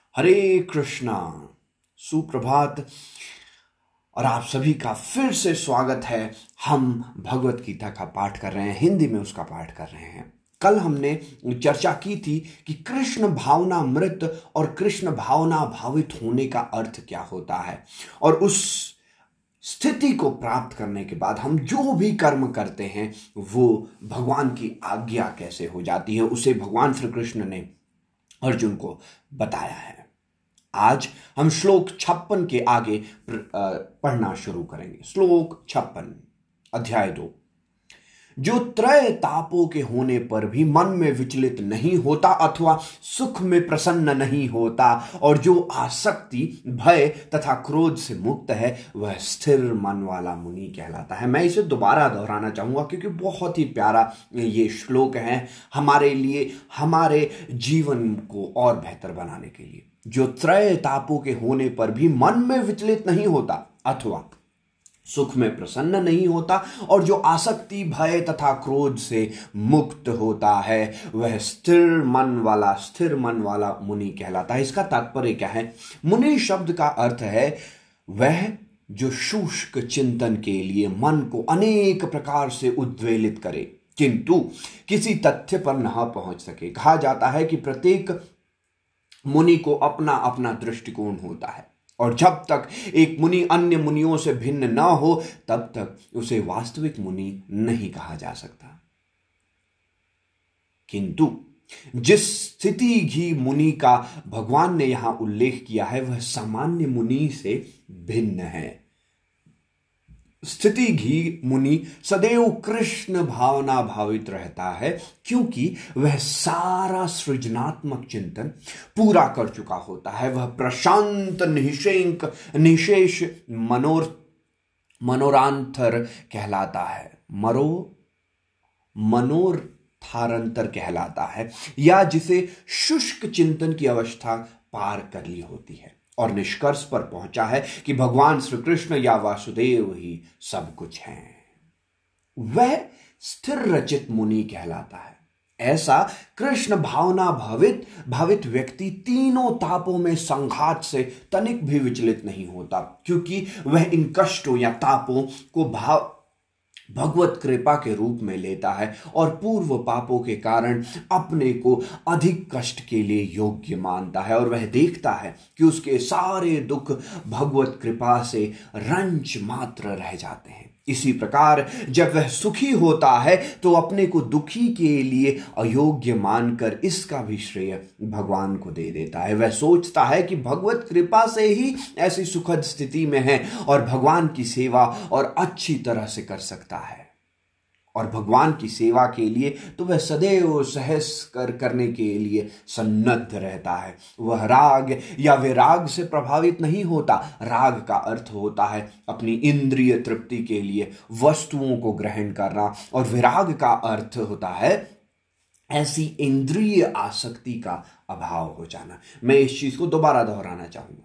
हरे कृष्णा। सुप्रभात। और आप सभी का फिर से स्वागत है। हम भगवत गीता का पाठ कर रहे हैं, हिंदी में उसका पाठ कर रहे हैं। कल हमने चर्चा की थी कि कृष्ण भावनामृत और कृष्ण भावना भावित होने का अर्थ क्या होता है, और उस स्थिति को प्राप्त करने के बाद हम जो भी कर्म करते हैं वो भगवान की आज्ञा कैसे हो जाती है, उसे भगवान श्री कृष्ण ने अर्जुन को बताया है। आज हम श्लोक 56 के आगे पढ़ना शुरू करेंगे। श्लोक 56, अध्याय 2। जो त्रय तापों के होने पर भी मन में विचलित नहीं होता अथवा सुख में प्रसन्न नहीं होता, और जो आसक्ति, भय तथा क्रोध से मुक्त है, वह स्थिर मन वाला मुनि कहलाता है। मैं इसे दोबारा दोहराना चाहूंगा क्योंकि बहुत ही प्यारा ये श्लोक है हमारे लिए, हमारे जीवन को और बेहतर बनाने के लिए। जो त्रय तापों के होने पर भी मन में विचलित नहीं होता अथवा सुख में प्रसन्न नहीं होता, और जो आसक्ति, भय तथा क्रोध से मुक्त होता है, वह स्थिर मन वाला मुनि कहलाता है। इसका तात्पर्य क्या है? मुनि शब्द का अर्थ है वह जो शुष्क चिंतन के लिए मन को अनेक प्रकार से उद्वेलित करे किंतु किसी तथ्य पर न पहुंच सके। कहा जाता है कि प्रत्येक मुनि को अपना अपना दृष्टिकोण होता है, और जब तक एक मुनि अन्य मुनियों से भिन्न न हो तब तक उसे वास्तविक मुनि नहीं कहा जा सकता। किंतु जिस स्थिति की मुनि का भगवान ने यहां उल्लेख किया है वह सामान्य मुनि से भिन्न है। स्थिति घी मुनि सदैव कृष्ण भावना भावित रहता है, क्योंकि वह सारा सृजनात्मक चिंतन पूरा कर चुका होता है। वह प्रशांत निशेष मनोरांतर कहलाता है, मनोरथारंतर कहलाता है, या जिसे शुष्क चिंतन की अवस्था पार कर ली होती है और निष्कर्ष पर पहुंचा है कि भगवान श्री कृष्ण या वासुदेव ही सब कुछ हैं। वह स्थिर रचित मुनि कहलाता है। ऐसा कृष्ण भावना भावित व्यक्ति तीनों तापों में संघात से तनिक भी विचलित नहीं होता, क्योंकि वह इन कष्टों या तापों को भगवत कृपा के रूप में लेता है और पूर्व पापों के कारण अपने को अधिक कष्ट के लिए योग्य मानता है, और वह देखता है कि उसके सारे दुख भगवत कृपा से रंच मात्र रह जाते हैं। इसी प्रकार जब वह सुखी होता है तो अपने को दुखी के लिए अयोग्य मानकर इसका भी श्रेय भगवान को दे देता है। वह सोचता है कि भगवत कृपा से ही ऐसी सुखद स्थिति में है और भगवान की सेवा और अच्छी तरह से कर सकता है, और भगवान की सेवा के लिए तो वह सदैव सहस करने के लिए सन्नद्ध रहता है। वह राग या विराग से प्रभावित नहीं होता। राग का अर्थ होता है अपनी इंद्रिय तृप्ति के लिए वस्तुओं को ग्रहण करना, और विराग का अर्थ होता है ऐसी इंद्रिय आसक्ति का अभाव हो जाना। मैं इस चीज को दोबारा दोहराना चाहूंगा।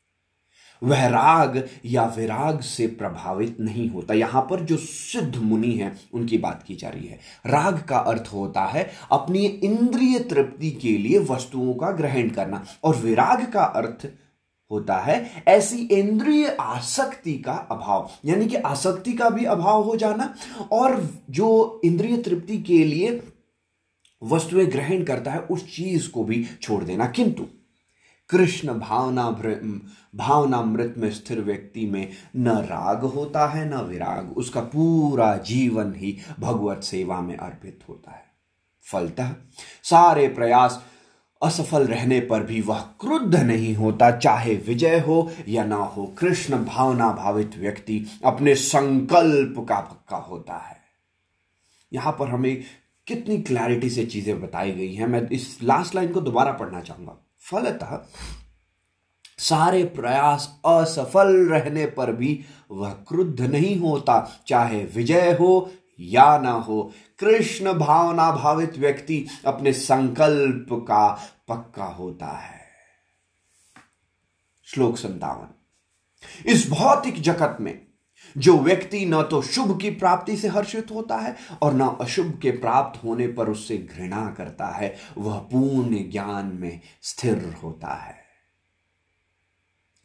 वह राग या विराग से प्रभावित नहीं होता। यहां पर जो सिद्ध मुनि है उनकी बात की जा रही है। राग का अर्थ होता है अपनी इंद्रिय तृप्ति के लिए वस्तुओं का ग्रहण करना, और विराग का अर्थ होता है ऐसी इंद्रिय आसक्ति का अभाव, यानी कि आसक्ति का भी अभाव हो जाना, और जो इंद्रिय तृप्ति के लिए वस्तुएं ग्रहण करता है उस चीज को भी छोड़ देना। किंतु कृष्ण भावनामृत में स्थिर व्यक्ति में न राग होता है न विराग। उसका पूरा जीवन ही भगवत सेवा में अर्पित होता है। फलतः सारे प्रयास असफल रहने पर भी वह क्रुद्ध नहीं होता, चाहे विजय हो या ना हो। कृष्ण भावना भावित व्यक्ति अपने संकल्प का पक्का होता है। यहां पर हमें कितनी क्लैरिटी से चीजें बताई गई हैं। मैं इस लास्ट लाइन को दोबारा पढ़ना चाहूंगा। फलतः सारे प्रयास असफल रहने पर भी वह क्रुद्ध नहीं होता, चाहे विजय हो या ना हो। कृष्ण भावना भावित व्यक्ति अपने संकल्प का पक्का होता है। श्लोक 57। इस भौतिक जगत में जो व्यक्ति न तो शुभ की प्राप्ति से हर्षित होता है और न अशुभ के प्राप्त होने पर उससे घृणा करता है, वह पूर्ण ज्ञान में स्थिर होता है।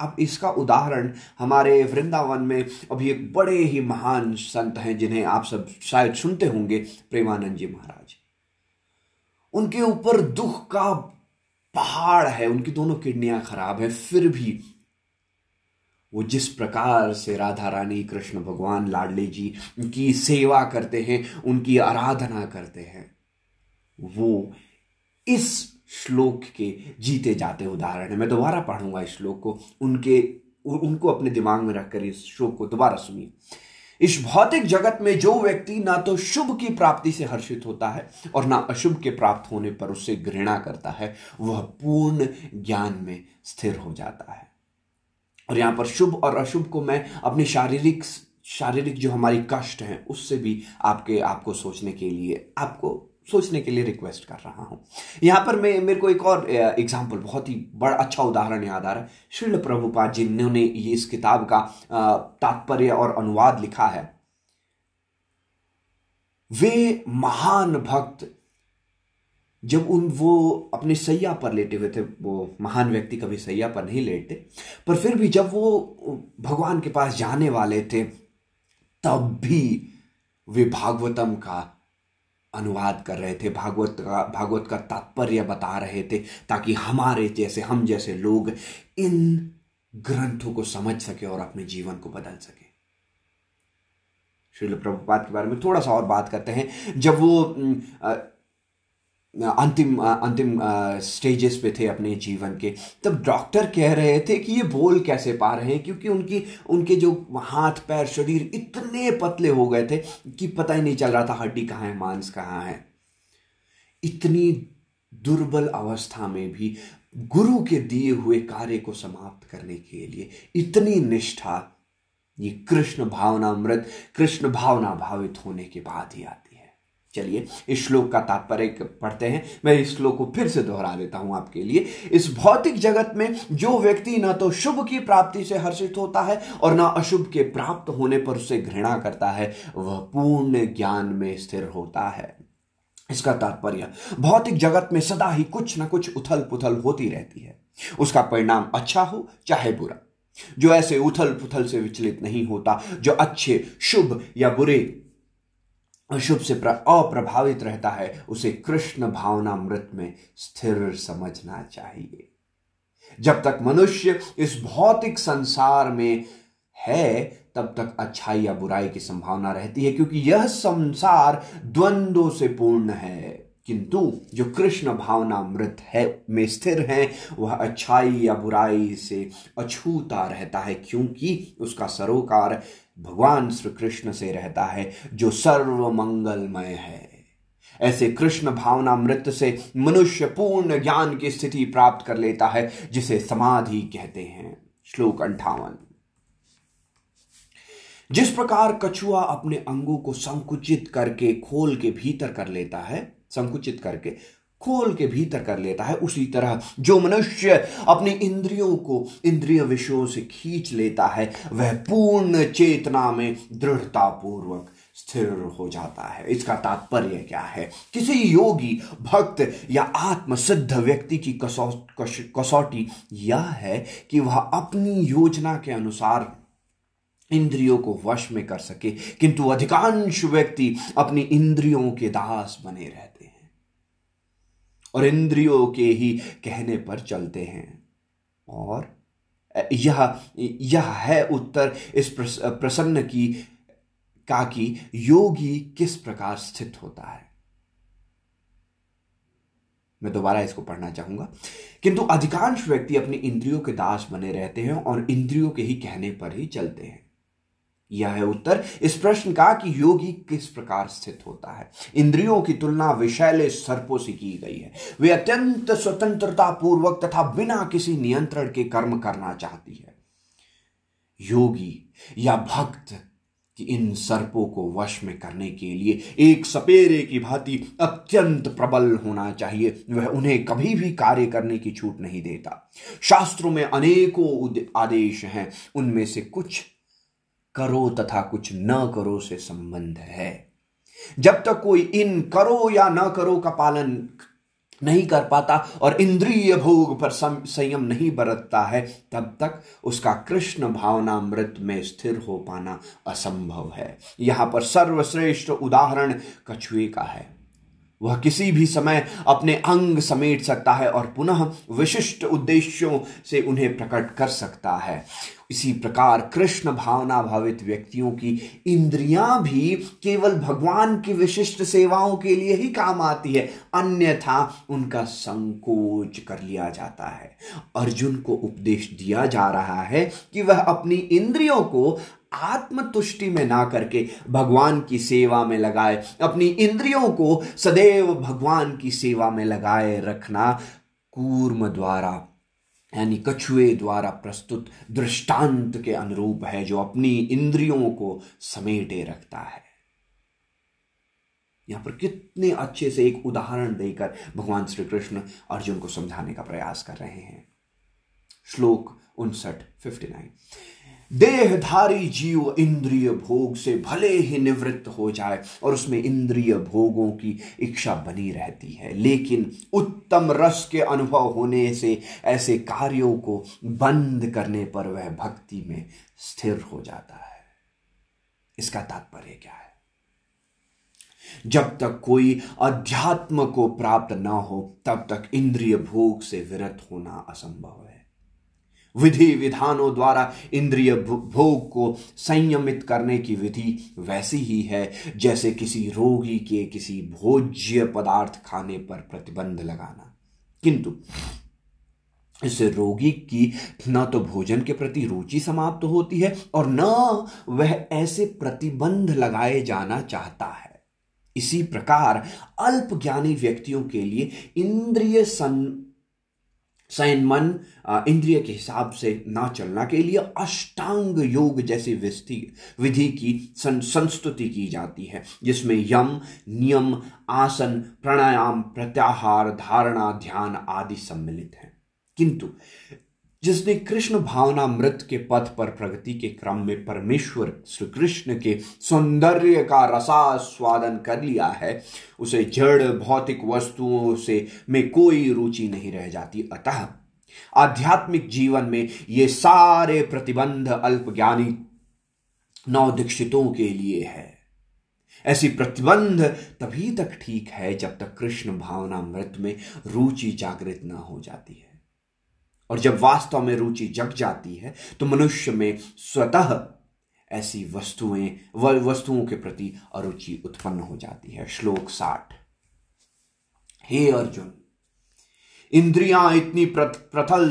अब इसका उदाहरण हमारे वृंदावन में अभी एक बड़े ही महान संत हैं जिन्हें आप सब शायद सुनते होंगे, प्रेमानंद जी महाराज। उनके ऊपर दुख का पहाड़ है, उनकी दोनों किडनियां खराब है, फिर भी वो जिस प्रकार से राधा रानी कृष्ण भगवान लाडले जी की सेवा करते हैं, उनकी आराधना करते हैं, वो इस श्लोक के जीते जाते उदाहरण है। मैं दोबारा पढ़ूंगा इस श्लोक को, उनको अपने दिमाग में रखकर इस श्लोक को दोबारा सुनिए। इस भौतिक जगत में जो व्यक्ति ना तो शुभ की प्राप्ति से हर्षित होता है और ना अशुभ के प्राप्त होने पर उससे घृणा करता है, वह पूर्ण ज्ञान में स्थिर हो जाता है। और यहां पर शुभ और अशुभ को मैं अपनी शारीरिक जो हमारी कष्ट हैं उससे भी आपको सोचने के लिए रिक्वेस्ट कर रहा हूं। यहां पर मेरे को एक और एग्जाम्पल, बहुत ही बड़ा अच्छा उदाहरण याद आ रहा है। श्रील प्रभुपाद जिन्होंने ये इस किताब का तात्पर्य और अनुवाद लिखा है, वे महान भक्त जब वो अपने सैया पर लेटे हुए थे, वो महान व्यक्ति कभी सैया पर नहीं लेटते, पर फिर भी जब वो भगवान के पास जाने वाले थे तब भी वे भागवतम का अनुवाद कर रहे थे, भागवत का तात्पर्य बता रहे थे, ताकि हम जैसे लोग इन ग्रंथों को समझ सके और अपने जीवन को बदल सके। श्रील प्रभुपाद के बारे में थोड़ा सा और बात करते हैं। जब वो अंतिम स्टेजेस पे थे अपने जीवन के, तब डॉक्टर कह रहे थे कि ये बोल कैसे पा रहे हैं, क्योंकि उनके जो हाथ पैर शरीर इतने पतले हो गए थे कि पता ही नहीं चल रहा था हड्डी कहाँ है, मांस कहाँ है। इतनी दुर्बल अवस्था में भी गुरु के दिए हुए कार्य को समाप्त करने के लिए इतनी निष्ठा, ये कृष्ण भावनामृत, कृष्ण भावना भावित होने के बाद ही आती है। चलिए इस श्लोक का तात्पर्य पढ़ते हैं। मैं इस श्लोक को फिर से दोहरा देता हूं आपके लिए। इस भौतिक जगत में जो व्यक्ति न तो शुभ की प्राप्ति से हर्षित होता है और न अशुभ के प्राप्त होने पर उससे घृणा करता है, वह पूर्ण ज्ञान में स्थिर होता है। इसका तात्पर्य, भौतिक जगत में सदा ही कुछ न कुछ उथल पुथल होती रहती है। उसका परिणाम अच्छा हो चाहे बुरा। जो ऐसे उथल पुथल से विचलित नहीं होता, जो अच्छे, शुभ या बुरे, अशुभ से अप्रभावित रहता है, उसे कृष्ण भावनामृत में स्थिर समझना चाहिए। जब तक मनुष्य इस भौतिक संसार में है तब तक अच्छाई या बुराई की संभावना रहती है, क्योंकि यह संसार द्वंद्वों से पूर्ण है। किंतु जो कृष्ण भावनामृत है में स्थिर है, वह अच्छाई या बुराई से अछूता रहता है, क्योंकि उसका सरोकार भगवान श्री कृष्ण से रहता है जो सर्व मंगलमय है। ऐसे कृष्ण भावनामृत से मनुष्य पूर्ण ज्ञान की स्थिति प्राप्त कर लेता है, जिसे समाधि कहते हैं। श्लोक 58। जिस प्रकार कछुआ अपने अंगों को संकुचित करके खोल के भीतर कर लेता है, उसी तरह जो मनुष्य अपनी इंद्रियों को इंद्रिय विषयों से खींच लेता है, वह पूर्ण चेतना में दृढ़ता पूर्वक स्थिर हो जाता है। इसका तात्पर्य क्या है? किसी योगी, भक्त या आत्मसिद्ध व्यक्ति की कसौटी यह है कि वह अपनी योजना के अनुसार इंद्रियों को वश में कर सके, किंतु अधिकांश व्यक्ति अपनी इंद्रियों के दास बने रहते हैं और इंद्रियों के ही कहने पर चलते हैं। और यह है उत्तर इस प्रश्न का कि योगी किस प्रकार स्थित होता है। मैं दोबारा इसको पढ़ना चाहूंगा। किंतु अधिकांश व्यक्ति अपनी इंद्रियों के दास बने रहते हैं और इंद्रियों के ही कहने पर ही चलते हैं। यह है उत्तर इस प्रश्न का कि योगी किस प्रकार स्थित होता है। इंद्रियों की तुलना विषैले सर्पों से की गई है। वे अत्यंत स्वतंत्रता पूर्वक तथा बिना किसी नियंत्रण के कर्म करना चाहती है। योगी या भक्त कि इन सर्पों को वश में करने के लिए एक सपेरे की भांति अत्यंत प्रबल होना चाहिए। वह उन्हें कभी भी कार्य करने की छूट नहीं देता। शास्त्रों में अनेकों आदेश हैं, उनमें से कुछ करो तथा कुछ न करो से संबंध है। जब तक कोई इन करो या न करो का पालन नहीं कर पाता और इंद्रिय भोग पर संयम नहीं बरतता है, तब तक उसका कृष्ण भावनामृत में स्थिर हो पाना असंभव है। यहां पर सर्वश्रेष्ठ उदाहरण कछुए का है। वह किसी भी समय अपने अंग समेट सकता है और पुनः विशिष्ट उद्देश्यों से उन्हें प्रकट कर सकता है। इसी प्रकार कृष्ण भावना भावित व्यक्तियों की इंद्रियां भी केवल भगवान की विशिष्ट सेवाओं के लिए ही काम आती है, अन्यथा उनका संकोच कर लिया जाता है। अर्जुन को उपदेश दिया जा रहा है कि वह अपनी इंद्रियों को आत्मतुष्टि में ना करके भगवान की सेवा में लगाए, अपनी इंद्रियों को सदैव भगवान की सेवा में लगाए रखना कूर्म द्वारा यानी कछुए द्वारा प्रस्तुत दृष्टांत के अनुरूप है, जो अपनी इंद्रियों को समेटे रखता है। यहां पर कितने अच्छे से एक उदाहरण देकर भगवान श्री कृष्ण अर्जुन को समझाने का प्रयास कर रहे हैं। श्लोक 59 देहधारी जीव इंद्रिय भोग से भले ही निवृत्त हो जाए और उसमें इंद्रिय भोगों की इच्छा बनी रहती है, लेकिन उत्तम रस के अनुभव होने से ऐसे कार्यों को बंद करने पर वह भक्ति में स्थिर हो जाता है। इसका तात्पर्य क्या है? जब तक कोई अध्यात्म को प्राप्त न हो तब तक इंद्रिय भोग से विरत होना असंभव है। विधि विधानों द्वारा इंद्रिय भोग को संयमित करने की विधि वैसी ही है जैसे किसी रोगी के किसी भोज्य पदार्थ खाने पर प्रतिबंध लगाना, किंतु इससे रोगी की न तो भोजन के प्रति रुचि समाप्त होती है और न वह ऐसे प्रतिबंध लगाए जाना चाहता है। इसी प्रकार अल्प ज्ञानी व्यक्तियों के लिए इंद्रिय संयमन इंद्रिय के हिसाब से ना चलना के लिए अष्टांग योग जैसी विधि की संस्तुति की जाती है, जिसमें यम, नियम, आसन, प्राणायाम, प्रत्याहार, धारणा, ध्यान आदि सम्मिलित हैं। किंतु जिसने कृष्ण भावनामृत के पथ पर प्रगति के क्रम में परमेश्वर श्री कृष्ण के सौंदर्य का रसास्वादन कर लिया है, उसे जड़ भौतिक वस्तुओं से में कोई रुचि नहीं रह जाती। अतः आध्यात्मिक जीवन में ये सारे प्रतिबंध अल्पज्ञानी नवदीक्षितों के लिए है। ऐसी प्रतिबंध तभी तक ठीक है जब तक कृष्ण भावनामृत में रुचि जागृत न हो जाती है, और जब वास्तव में रुचि जग जाती है तो मनुष्य में स्वतः ऐसी वस्तुओं के प्रति अरुचि उत्पन्न हो जाती है। श्लोक 60 हे अर्जुन, इंद्रियां इतनी प्रबल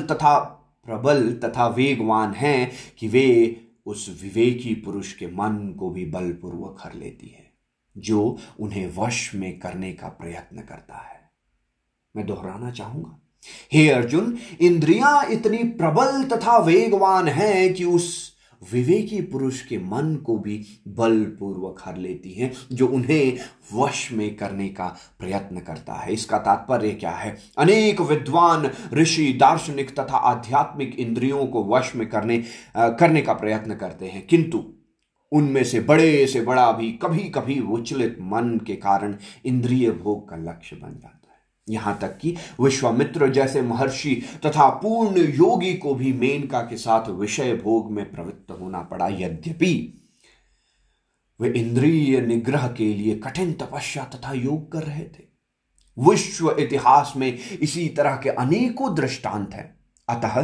तथा वेगवान हैं कि वे उस विवेकी पुरुष के मन को भी बलपूर्वक हर लेती है जो उन्हें वश में करने का प्रयत्न करता है। मैं दोहराना चाहूंगा, हे अर्जुन, इंद्रियां इतनी प्रबल तथा वेगवान हैं कि उस विवेकी पुरुष के मन को भी बलपूर्वक हर लेती हैं जो उन्हें वश में करने का प्रयत्न करता है। इसका तात्पर्य क्या है? अनेक विद्वान ऋषि, दार्शनिक तथा आध्यात्मिक इंद्रियों को वश में करने का प्रयत्न करते हैं, किंतु उनमें से बड़े से बड़ा भी कभी कभी विचलित मन के कारण इंद्रिय भोग का लक्ष्य बन जाता है। यहां तक कि विश्वामित्र जैसे महर्षि तथा पूर्ण योगी को भी मेनका के साथ विषय भोग में प्रवृत्त होना पड़ा, यद्यपि वे इंद्रिय निग्रह के लिए कठिन तपस्या तथा योग कर रहे थे। विश्व इतिहास में इसी तरह के अनेकों दृष्टांत हैं। अतः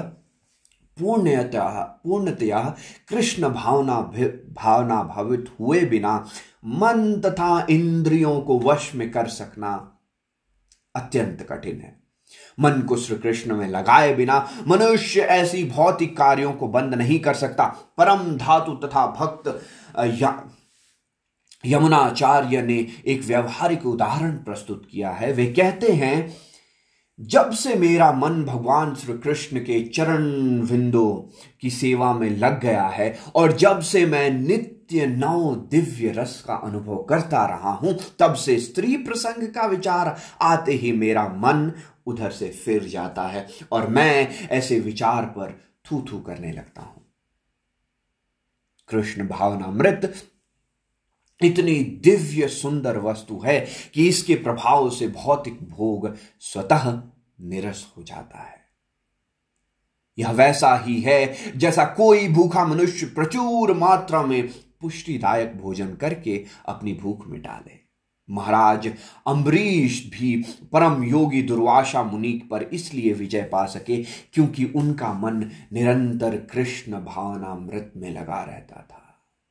पूर्णतया कृष्ण भावना भावित हुए बिना मन तथा इंद्रियों को वश में कर सकना अत्यंत कठिन है। मन को श्री कृष्ण में लगाए बिना मनुष्य ऐसी भौतिक कार्यों को बंद नहीं कर सकता। परम धातु तथा भक्त यमुनाचार्य ने एक व्यवहारिक उदाहरण प्रस्तुत किया है। वे कहते हैं, जब से मेरा मन भगवान श्री कृष्ण के चरण विंदों की सेवा में लग गया है और जब से मैं नित्य नव दिव्य रस का अनुभव करता रहा हूं, तब से स्त्री प्रसंग का विचार आते ही मेरा मन उधर से फिर जाता है और मैं ऐसे विचार पर थू थू करने लगता हूं। कृष्ण भावनामृत इतनी दिव्य सुंदर वस्तु है कि इसके प्रभाव से भौतिक भोग स्वतः निरस हो जाता है। यह वैसा ही है जैसा कोई भूखा मनुष्य प्रचुर मात्रा में पुष्टिदायक भोजन करके अपनी भूख मिटा ले। महाराज अम्बरीश भी परम योगी दुर्वासा मुनि पर इसलिए विजय पा सके क्योंकि उनका मन निरंतर कृष्ण भावनामृत में लगा रहता था।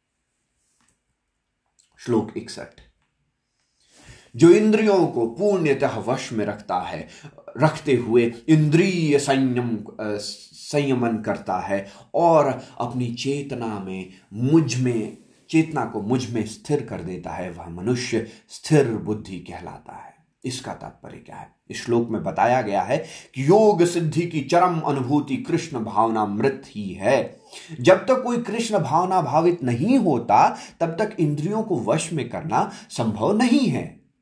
श्लोक 61। जो इंद्रियों को पूर्णतः वश में रखते हुए इंद्रिय संयमन करता है और अपनी चेतना को मुझ में स्थिर कर देता है, वह मनुष्य स्थिर बुद्धि कहलाता है। इसका तात्पर्य क्या है? इस श्लोक में बताया गया है कि योग सिद्धि की चरम अनुभूति कृष्ण भावनामृत ही है। जब तक कोई कृष्ण भावना भावित नहीं होता तब तक इंद्रियों को वश में करना संभव नहीं है।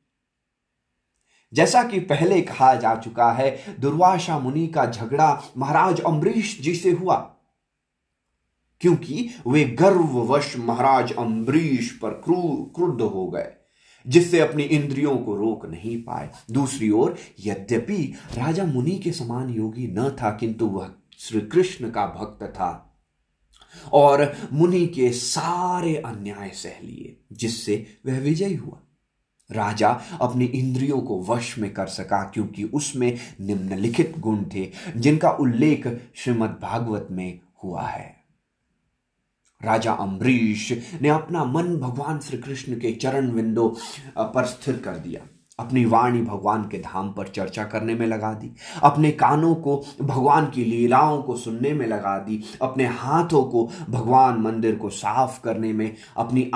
जैसा कि पहले कहा जा चुका है, दुर्वासा मुनि का झगड़ा महाराज अम्बरीश जी से हुआ क्योंकि वे गर्ववश महाराज अम्बरीश पर क्रुद्ध हो गए, जिससे अपनी इंद्रियों को रोक नहीं पाए। दूसरी ओर यद्यपि राजा मुनि के समान योगी न था, किंतु वह श्री कृष्ण का भक्त था और मुनि के सारे अन्याय सह लिए, जिससे वह विजयी हुआ। राजा अपनी इंद्रियों को वश में कर सका क्योंकि उसमें निम्नलिखित गुण थे जिनका उल्लेख श्रीमद् भागवत में हुआ है। राजा अम्बरीश ने अपना मन भगवान श्री कृष्ण के चरण विंदों पर स्थिर कर दिया, अपनी वाणी भगवान के धाम पर चर्चा करने में लगा दी, अपने कानों को भगवान की लीलाओं को सुनने में लगा दी, अपने हाथों को भगवान मंदिर को साफ करने में, अपनी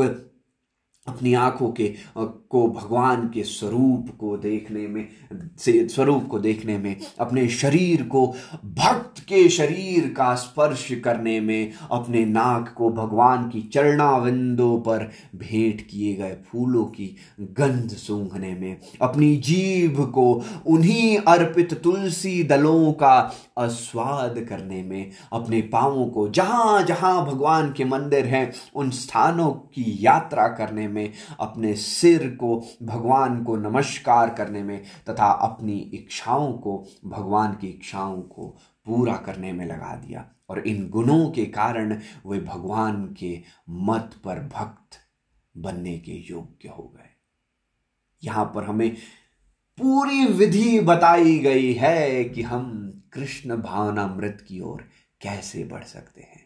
आंखों को भगवान के स्वरूप को देखने में, अपने शरीर को भक्त के शरीर का स्पर्श करने में, अपने नाक को भगवान की चरणाविंदों पर भेंट किए गए फूलों की गंध सूंघने में, अपनी जीभ को उन्हीं अर्पित तुलसी दलों का आस्वाद करने में, अपने पांवों को जहां जहां भगवान के मंदिर हैं उन स्थानों की यात्रा करने में, अपने सिर को भगवान को नमस्कार करने में तथा अपनी इच्छाओं को भगवान की इच्छाओं को पूरा करने में लगा दिया। और इन गुणों के कारण वे भगवान के मत पर भक्त बनने के योग्य हो गए। यहां पर हमें पूरी विधि बताई गई है कि हम कृष्ण भावनामृत की ओर कैसे बढ़ सकते हैं।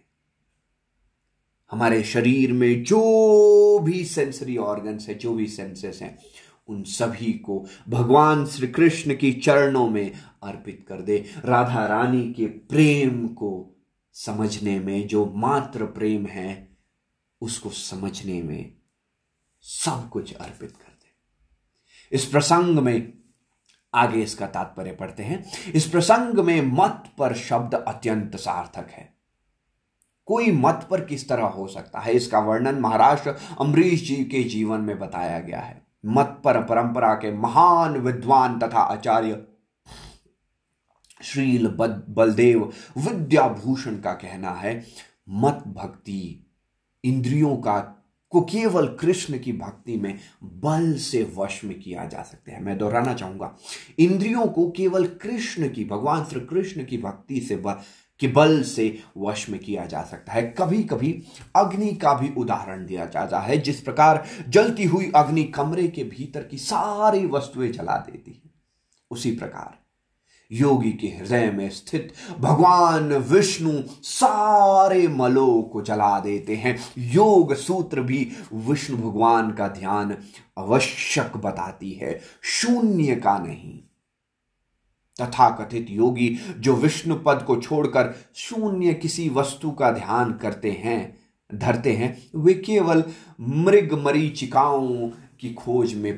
हमारे शरीर में जो भी सेंसरी ऑर्गन्स है, जो भी सेंसेस हैं, उन सभी को भगवान श्री कृष्ण की चरणों में अर्पित कर दे। राधा रानी के प्रेम को समझने में, जो मात्र प्रेम है उसको समझने में सब कुछ अर्पित कर दे। इस प्रसंग में आगे इसका तात्पर्य पढ़ते हैं। इस प्रसंग में मत पर शब्द अत्यंत सार्थक है। कोई मत पर किस तरह हो सकता है, इसका वर्णन महाराज अम्बरीश जी के जीवन में बताया गया है। मत पर परंपरा के महान विद्वान तथा आचार्य श्रील बलदेव विद्याभूषण का कहना है, मत भक्ति इंद्रियों को केवल कृष्ण की भक्ति में बल से वश में किया जा सकता है। मैं दोहराना चाहूंगा, इंद्रियों को केवल कृष्ण की, भगवान श्री कृष्ण की भक्ति से कि बल से वश में किया जा सकता है। कभी कभी अग्नि का भी उदाहरण दिया जाता है। जिस प्रकार जलती हुई अग्नि कमरे के भीतर की सारी वस्तुएं जला देती है, उसी प्रकार योगी के हृदय में स्थित भगवान विष्णु सारे मलों को जला देते हैं। योग सूत्र भी विष्णु भगवान का ध्यान आवश्यक बताती है, शून्य का नहीं। तथाकथित योगी जो विष्णु पद को छोड़कर शून्य किसी वस्तु का ध्यान धरते हैं, वे केवल मृग मरीचिकाओं की खोज में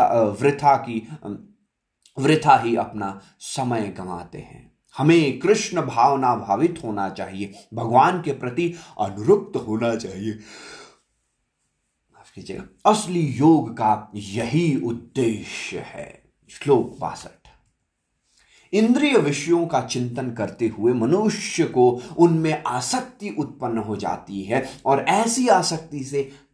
वृथा ही अपना समय गंवाते हैं। हमें कृष्ण भावना भावित होना चाहिए, भगवान के प्रति अनुरक्त होना चाहिए। माफ कीजिएगा, असली योग का यही उद्देश्य है। श्लोक 62। इंद्रिय विषयों का चिंतन करते हुए मनुष्य को उनमें आसक्ति उत्पन्न हो जाती है और ऐसी आसक्ति से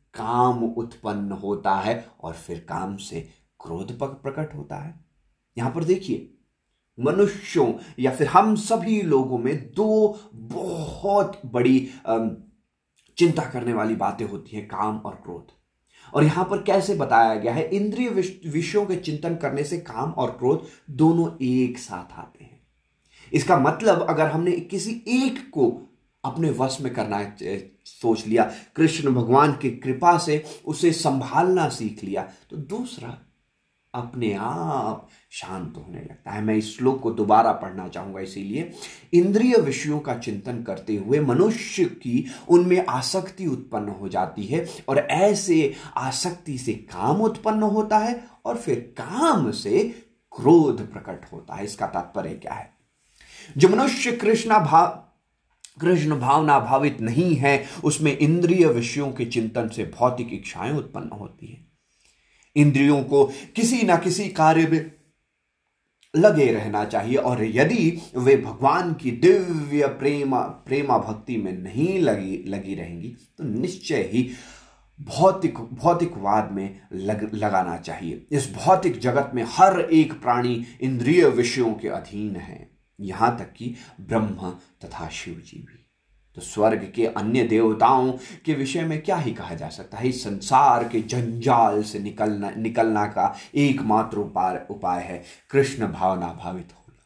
काम उत्पन्न होता है और फिर काम से क्रोध प्रकट होता है। यहां पर देखिए, मनुष्यों या फिर हम सभी लोगों में दो बहुत बड़ी चिंता करने वाली बातें होती हैं, काम और क्रोध। और यहां पर कैसे बताया गया है, इंद्रिय विषयों के चिंतन करने से काम और क्रोध दोनों एक साथ आते हैं। इसका मतलब अगर हमने किसी एक को अपने वश में करना सोच लिया, कृष्ण भगवान की कृपा से उसे संभालना सीख लिया, तो दूसरा अपने आप शांत होने लगता है। मैं इस श्लोक को दोबारा पढ़ना चाहूंगा। इसीलिए इंद्रिय विषयों का चिंतन करते हुए मनुष्य की उनमें आसक्ति उत्पन्न हो जाती है और ऐसे आसक्ति से काम उत्पन्न होता है और फिर काम से क्रोध प्रकट होता है। इसका तात्पर्य क्या है? जो मनुष्य कृष्ण भावना भावित नहीं है, उसमें इंद्रिय विषयों के चिंतन से भौतिक इच्छाएं उत्पन्न होती है। इंद्रियों को किसी ना किसी कार्य में लगे रहना चाहिए और यदि वे भगवान की दिव्य प्रेमा भक्ति में नहीं लगी रहेंगी तो निश्चय ही भौतिकवाद में लगाना चाहिए। इस भौतिक जगत में हर एक प्राणी इंद्रिय विषयों के अधीन है, यहां तक कि ब्रह्म तथा शिव जी भी। तो स्वर्ग के अन्य देवताओं के विषय में क्या ही कहा जा सकता है। इस संसार के जंजाल से निकलना का एकमात्र उपाय है कृष्ण भावना भावित होना।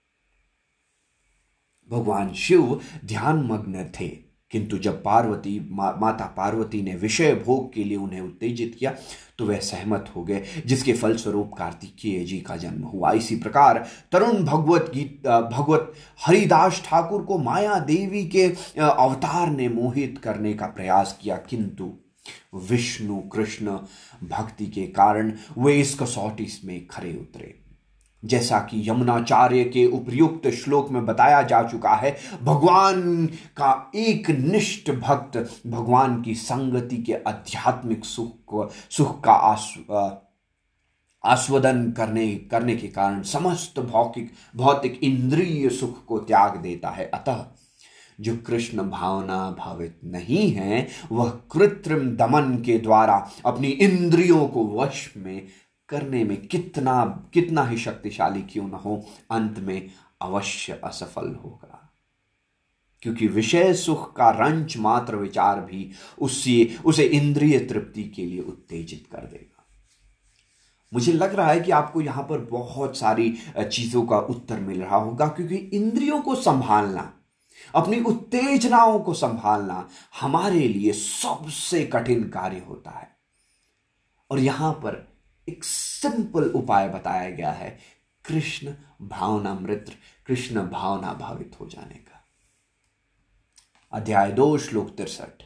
भगवान शिव ध्यान मग्न थे, किंतु जब माता पार्वती ने विषय भोग के लिए उन्हें उत्तेजित किया तो वह सहमत हो गए, जिसके फलस्वरूप कार्तिकेय जी का जन्म हुआ। इसी प्रकार तरुण भगवत हरिदास ठाकुर को माया देवी के अवतार ने मोहित करने का प्रयास किया, किंतु विष्णु कृष्ण भक्ति के कारण वे इस कसौटी में खरे उतरे। जैसा कि यमुनाचार्य के उपयुक्त श्लोक में बताया जा चुका है, भगवान का एक निष्ठ भक्त भगवान की संगति के आध्यात्मिक सुख का आस्वादन करने के कारण समस्त भौतिक इंद्रिय सुख को त्याग देता है। अतः जो कृष्ण भावना भावित नहीं है, वह कृत्रिम दमन के द्वारा अपनी इंद्रियों को वश में करने में कितना ही शक्तिशाली क्यों न हो, अंत में अवश्य असफल होगा, क्योंकि विषय सुख का रंच मात्र विचार भी उसे इंद्रिय तृप्ति के लिए उत्तेजित कर देगा। मुझे लग रहा है कि आपको यहां पर बहुत सारी चीजों का उत्तर मिल रहा होगा, क्योंकि इंद्रियों को संभालना, अपनी उत्तेजनाओं को संभालना हमारे लिए सबसे कठिन कार्य होता है। और यहां पर एक सिंपल उपाय बताया गया है, कृष्ण भावनामृत, कृष्ण भावना भावित हो जाने का। अध्याय 2 श्लोक 63।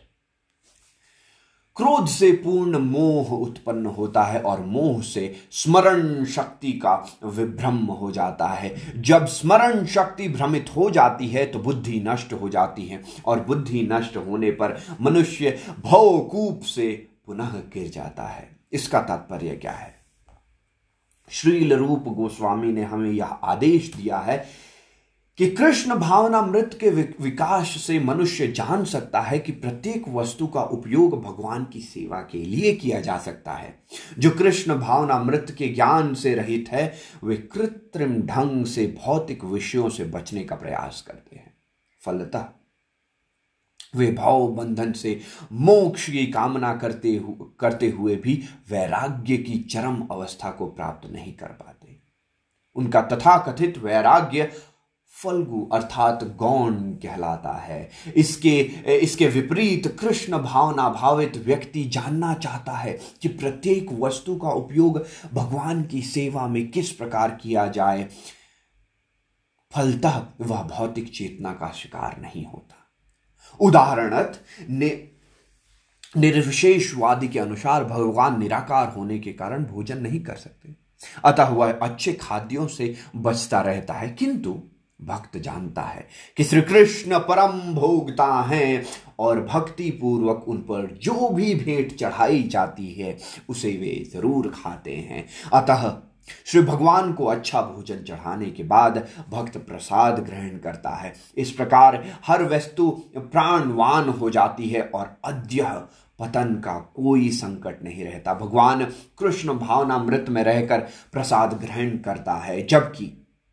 क्रोध से पूर्ण मोह उत्पन्न होता है और मोह से स्मरण शक्ति का विभ्रम हो जाता है। जब स्मरण शक्ति भ्रमित हो जाती है तो बुद्धि नष्ट हो जाती है और बुद्धि नष्ट होने पर मनुष्य भवकूप से पुनः गिर जाता है। इसका तात्पर्य क्या है? श्रील रूप गोस्वामी ने हमें यह आदेश दिया है कि कृष्ण भावनामृत के विकास से मनुष्य जान सकता है कि प्रत्येक वस्तु का उपयोग भगवान की सेवा के लिए किया जा सकता है। जो कृष्ण भावनामृत के ज्ञान से रहित है, वे कृत्रिम ढंग से भौतिक विषयों से बचने का प्रयास करते हैं। फलतः वे भाव बंधन से मोक्ष की कामना करते हुए भी वैराग्य की चरम अवस्था को प्राप्त नहीं कर पाते। उनका तथाकथित वैराग्य फल्गु अर्थात गौण कहलाता है। इसके विपरीत कृष्ण भावना भावित व्यक्ति जानना चाहता है कि प्रत्येक वस्तु का उपयोग भगवान की सेवा में किस प्रकार किया जाए। फलतः वह भौतिक चेतना का शिकार नहीं होता। उदाहरणत निर्विशेषवादी के अनुसार भगवान निराकार होने के कारण भोजन नहीं कर सकते, अतः वह अच्छे खाद्यों से बचता रहता है। किंतु भक्त जानता है कि श्री कृष्ण परम भोगता हैं और भक्ति पूर्वक उन पर जो भी भेंट चढ़ाई जाती है उसे वे जरूर खाते हैं। अतः श्री भगवान को अच्छा भोजन चढ़ाने के बाद भक्त प्रसाद ग्रहण करता है। इस प्रकार हर वस्तु प्राणवान हो जाती है और अद्य पतन का कोई संकट नहीं रहता। भगवान कृष्ण भावनामृत में रहकर प्रसाद ग्रहण करता है, जबकि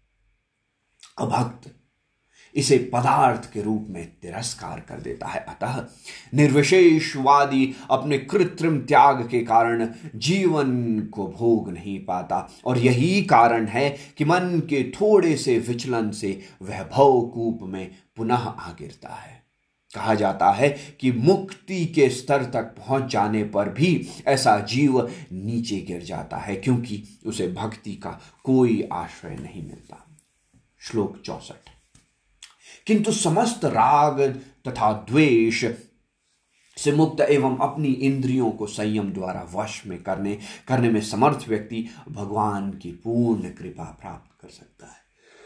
अभक्त इसे पदार्थ के रूप में तिरस्कार कर देता है। अतः निर्विशेषवादी अपने कृत्रिम त्याग के कारण जीवन को भोग नहीं पाता, और यही कारण है कि मन के थोड़े से विचलन से वह भवकूप में पुनः आ गिरता है। कहा जाता है कि मुक्ति के स्तर तक पहुंच जाने पर भी ऐसा जीव नीचे गिर जाता है, क्योंकि उसे भक्ति का कोई आश्रय नहीं मिलता। श्लोक 64। किंतु समस्त राग तथा द्वेष से मुक्त एवं अपनी इंद्रियों को संयम द्वारा वश में करने में समर्थ व्यक्ति भगवान की पूर्ण कृपा प्राप्त कर सकता है।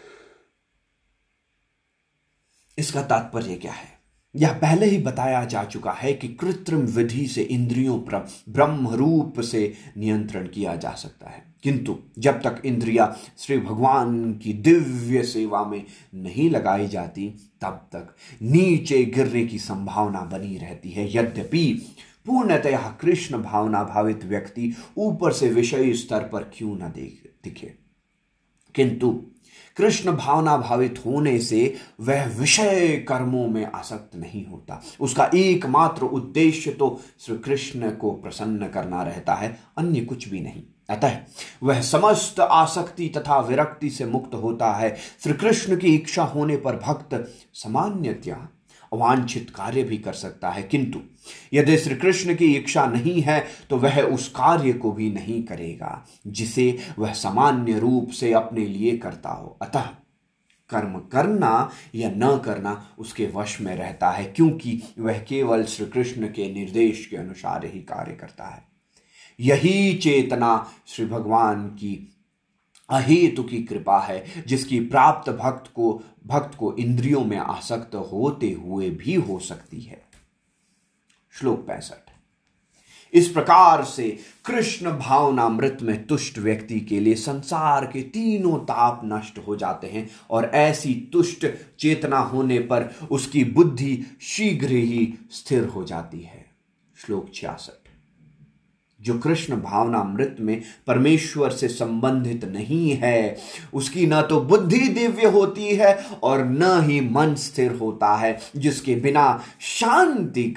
इसका तात्पर्य क्या है? यह पहले ही बताया जा चुका है कि कृत्रिम विधि से इंद्रियों पर ब्रह्म रूप से नियंत्रण किया जा सकता है, किंतु जब तक इंद्रियां श्री भगवान की दिव्य सेवा में नहीं लगाई जाती, तब तक नीचे गिरने की संभावना बनी रहती है। यद्यपि पूर्णतः कृष्ण भावना भावित व्यक्ति ऊपर से विषय स्तर पर क्यों न दिखे, किंतु कृष्ण भावना भावित होने से वह विषय कर्मों में आसक्त नहीं होता। उसका एकमात्र उद्देश्य तो श्री कृष्ण को प्रसन्न करना रहता है, अन्य कुछ भी नहीं। अतः वह समस्त आसक्ति तथा विरक्ति से मुक्त होता है। श्री कृष्ण की इच्छा होने पर भक्त सामान्यतया अवांछित कार्य भी कर सकता है, किंतु यदि श्री कृष्ण की इच्छा नहीं है तो वह उस कार्य को भी नहीं करेगा जिसे वह सामान्य रूप से अपने लिए करता हो। अतः कर्म करना या न करना उसके वश में रहता है, क्योंकि वह केवल श्री कृष्ण के निर्देश के अनुसार ही कार्य करता है। यही चेतना श्री भगवान की अहेतु की कृपा है, जिसकी प्राप्त भक्त को इंद्रियों में आसक्त होते हुए भी हो सकती है। श्लोक 65। इस प्रकार से कृष्ण भावनामृत में तुष्ट व्यक्ति के लिए संसार के तीनों ताप नष्ट हो जाते हैं, और ऐसी तुष्ट चेतना होने पर उसकी बुद्धि शीघ्र ही स्थिर हो जाती है। श्लोक 66। जो कृष्ण भावनामृत में परमेश्वर से संबंधित नहीं है, उसकी न तो बुद्धि दिव्य होती है और न ही मन स्थिर होता है, जिसके बिना शांति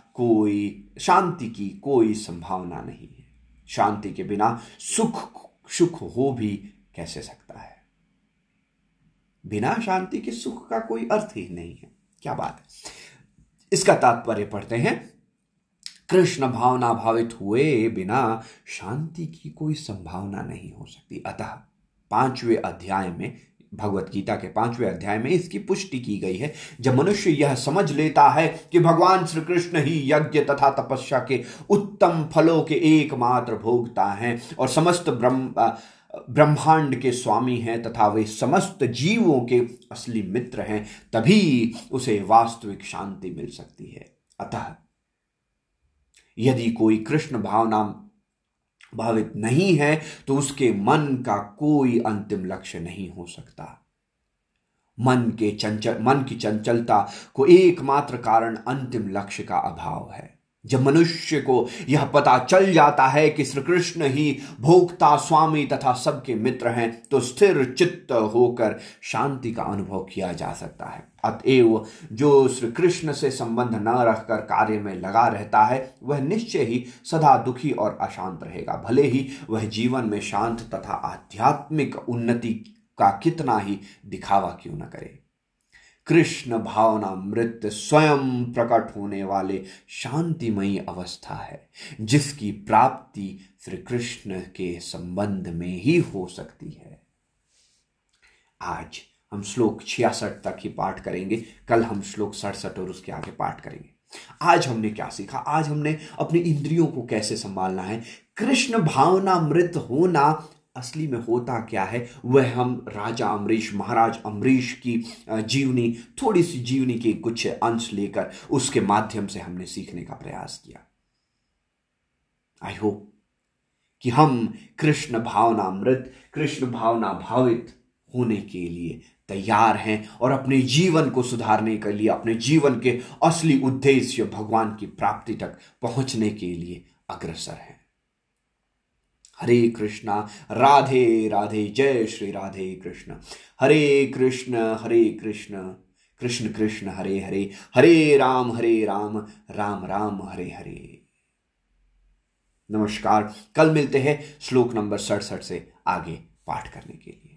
की कोई संभावना नहीं है। शांति के बिना सुख हो भी कैसे सकता है? बिना शांति के सुख का कोई अर्थ ही नहीं है। क्या बात है! इसका तात्पर्य पढ़ते हैं। कृष्ण भावना भावित हुए बिना शांति की कोई संभावना नहीं हो सकती। अतः 5वें अध्याय में, भगवत गीता के 5वें अध्याय में इसकी पुष्टि की गई है। जब मनुष्य यह समझ लेता है कि भगवान श्री कृष्ण ही यज्ञ तथा तपस्या के उत्तम फलों के एकमात्र भोक्ता हैं और समस्त ब्रह्मांड के स्वामी हैं तथा वे समस्त जीवों के असली मित्र हैं, तभी उसे वास्तविक शांति मिल सकती है। अतः यदि कोई कृष्ण भावना भावित नहीं है तो उसके मन का कोई अंतिम लक्ष्य नहीं हो सकता। मन की चंचलता को एकमात्र कारण अंतिम लक्ष्य का अभाव है। जब मनुष्य को यह पता चल जाता है कि श्री कृष्ण ही भोक्ता, स्वामी तथा सबके मित्र हैं, तो स्थिर चित्त होकर शांति का अनुभव किया जा सकता है। अतएव जो श्री कृष्ण से संबंध न रखकर कार्य में लगा रहता है, वह निश्चय ही सदा दुखी और अशांत रहेगा, भले ही वह जीवन में शांत तथा आध्यात्मिक उन्नति का कितना ही दिखावा क्यों न करे। कृष्ण भावनामृत स्वयं प्रकट होने वाले शांतिमयी अवस्था है, जिसकी प्राप्ति श्री कृष्ण के संबंध में ही हो सकती है। आज हम श्लोक 66 तक ही पाठ करेंगे, कल हम श्लोक 67 और उसके आगे पाठ करेंगे। आज हमने क्या सीखा? आज हमने अपनी इंद्रियों को कैसे संभालना है। कृष्ण भावनामृत होना असली में होता क्या है, वह हम राजा अम्बरीश, महाराज अम्बरीश की जीवनी, थोड़ी सी जीवनी के कुछ अंश लेकर उसके माध्यम से हमने सीखने का प्रयास किया। आई होप कि हम कृष्ण भावनामृत, कृष्ण भावना भावित होने के लिए तैयार हैं और अपने जीवन को सुधारने के लिए, अपने जीवन के असली उद्देश्य भगवान की प्राप्ति तक पहुंचने के लिए अग्रसर हैं। हरे कृष्णा, राधे राधे, जय श्री राधे कृष्ण। हरे कृष्ण कृष्ण कृष्ण हरे हरे, हरे राम राम राम हरे हरे। नमस्कार, कल मिलते हैं श्लोक नंबर 67 से आगे पाठ करने के लिए।